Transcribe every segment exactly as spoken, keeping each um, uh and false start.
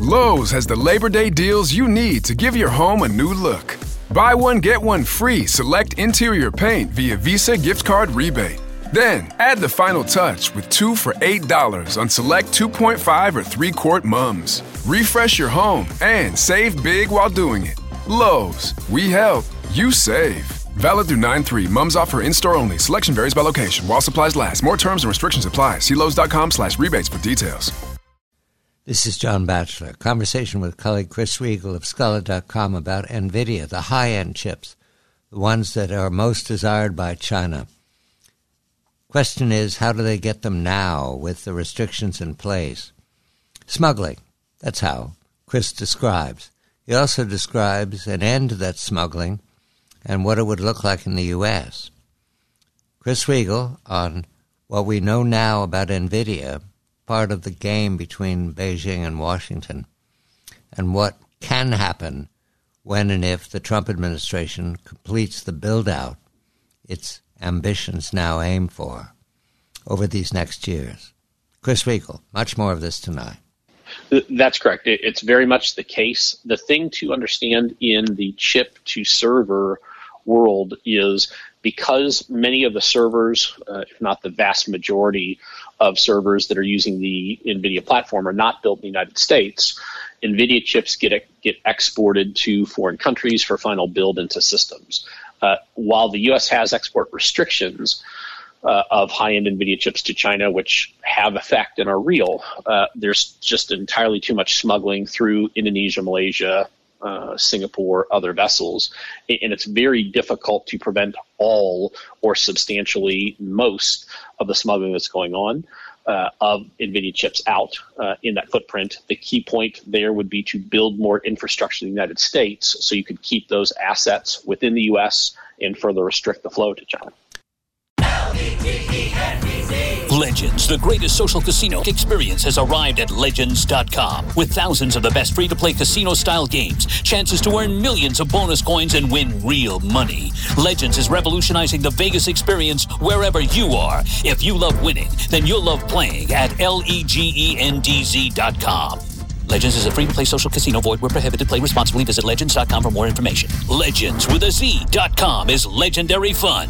Lowe's has the Labor Day deals you need to give your home a new look. Buy one, get one free select interior paint via Visa gift card rebate. Then, add the final touch with two for eight dollars on select two point five or three quart mums. Refresh your home and save big while doing it. Lowe's, we help, you save. Valid through nine three. Mums offer in-store only. Selection varies by location. While supplies last. More terms and restrictions apply. See Lowe's.com slash rebates for details. This is John Batchelor. Conversation with colleague Chris Riegel of Scholar dot com about NVIDIA, the high-end chips, the ones that are most desired by China. Question is, how do they get them now with the restrictions in place? Smuggling. That's how Chris describes. He also describes an end to that smuggling and what it would look like in the U S. Chris Riegel on what we know now about NVIDIA, part of the game between Beijing and Washington, and what can happen when and if the Trump administration completes the build-out its ambitions now aim for over these next years. Chris Riegel, much more of this tonight. That's correct. It's very much the case. The thing to understand in the chip-to-server world is because many of the servers, uh, if not the vast majority of servers that are using the NVIDIA platform are not built in the United States, NVIDIA chips get get exported to foreign countries for final build into systems. Uh, while the U S has export restrictions uh, of high-end NVIDIA chips to China, which have effect and are real, uh, there's just entirely too much smuggling through Indonesia, Malaysia, Uh, Singapore, other vessels, and it's very difficult to prevent all or substantially most of the smuggling that's going on uh, of NVIDIA chips out uh, in that footprint. The key point there would be to build more infrastructure in the United States so you could keep those assets within the U S and further restrict the flow to China. Legends, the greatest social casino experience, has arrived at Legends dot com. With thousands of the best free-to-play casino-style games, chances to earn millions of bonus coins and win real money. Legends is revolutionizing the Vegas experience wherever you are. If you love winning, then you'll love playing at L-E-G-E-N-D-Z dot com. Legends is a free-to-play social casino. Void where prohibited. Play responsibly. Visit Legends dot com for more information. Legends with a Z dot com is legendary fun.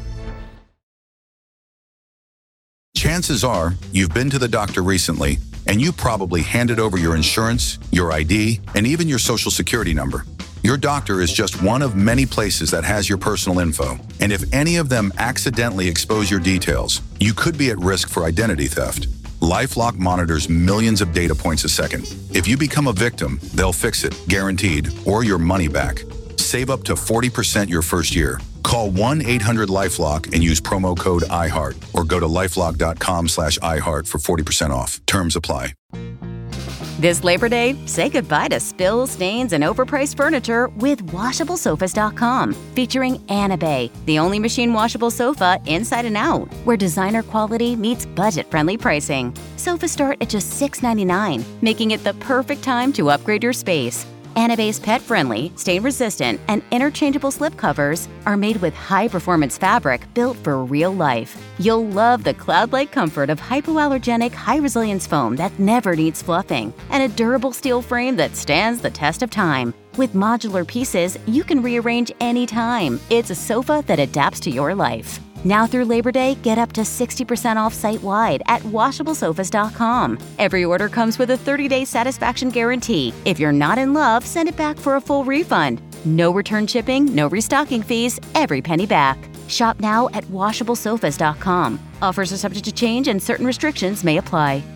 Chances are you've been to the doctor recently, and you probably handed over your insurance, your I D, and even your social security number. Your doctor is just one of many places that has your personal info, and if any of them accidentally expose your details, you could be at risk for identity theft. LifeLock monitors millions of data points a second. If you become a victim, they'll fix it, guaranteed, or your money back. Save up to forty percent your first year. Call one eight hundred LifeLock and use promo code iHeart or go to lifelock dot com slash iHeart for forty percent off. Terms apply. This Labor Day, say goodbye to spills, stains, and overpriced furniture with washable sofas dot com. Featuring Anabay, the only machine washable sofa inside and out, where designer quality meets budget-friendly pricing. Sofas start at just six ninety-nine, making it the perfect time to upgrade your space. Anabay's pet-friendly, stain-resistant, and interchangeable slipcovers are made with high-performance fabric built for real life. You'll love the cloud-like comfort of hypoallergenic, high-resilience foam that never needs fluffing, and a durable steel frame that stands the test of time. With modular pieces, you can rearrange anytime. It's a sofa that adapts to your life. Now through Labor Day, get up to sixty percent off site-wide at washable sofas dot com. Every order comes with a thirty-day satisfaction guarantee. If you're not in love, send it back for a full refund. No return shipping, no restocking fees, every penny back. Shop now at washable sofas dot com. Offers are subject to change and certain restrictions may apply.